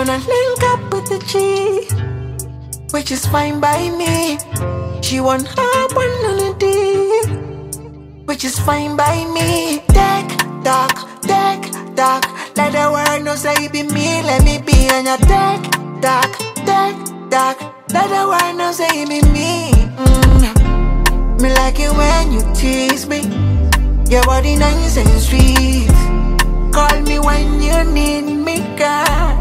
wanna link up with the G, which is fine by me. She want hop on the D, which is fine by me. Deck, dark, let the world know say it be me. Let me be on your deck, dark, let the world know say it be me. Me like it when you tease me. Your body nice and sweet. Call me when you need me, girl.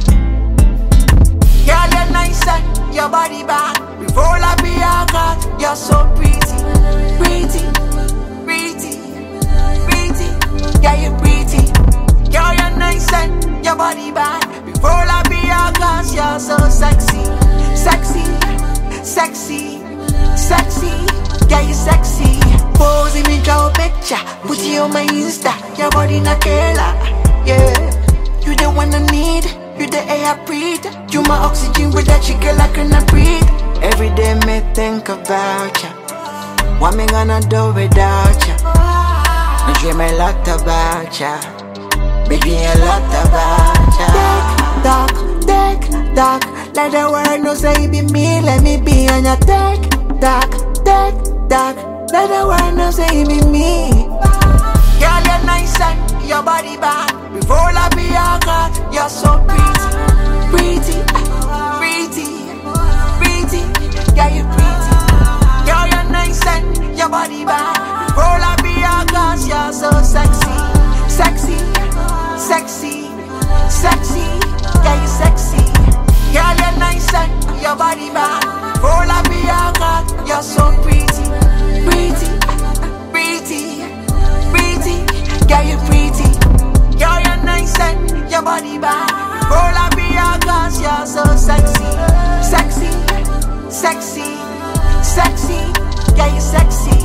Girl, you're nice and your body bad. Before I be your girl, you're so pretty, pretty, pretty, pretty. Yeah, you're pretty. Girl, you're nice and your body bad. Before I be your girl, you're so sexy, sexy, sexy, sexy. Yeah, you sexy. Pose me, draw a picture. Put you on my Insta. Your body not killer. Yeah, you the one I need. You the air I breathe. You my oxygen. Without you, girl, I cannot breathe. Every day me think about you. What me gonna do without you? Me dream a lot about you. Baby, a lot about you. Dark. Let the world know say it be me. Let me be on your deck. Dark. Let the world know say it be me. Girl, you're nice and your body bad. Before I be your girl, you're so pretty, pretty, pretty, pretty. Yeah, you're pretty. Girl, you're nice and your body bad. Before I be your girl, you're so sexy, sexy, sexy, sexy. Yeah, you're sexy. Girl, you're nice and your body bad. Before I be your girl, you're so pretty, pretty, pretty, pretty. Yeah, you're pretty. Girl, you're nice and your body bad. Before I be your girl, you're so sexy, sexy, sexy, sexy. Yeah, you're sexy.